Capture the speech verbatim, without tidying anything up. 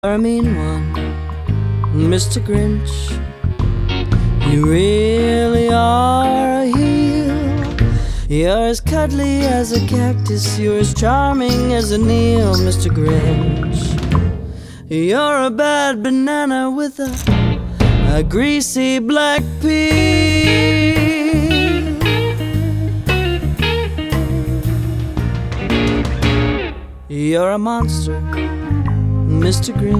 You're a mean one, Mister Grinch. You really are a heel. You're as cuddly as a cactus. You're as charming as a Neil, Mister Grinch. You're a bad banana with a, a greasy black peel. You're a monster, Mister Grinch.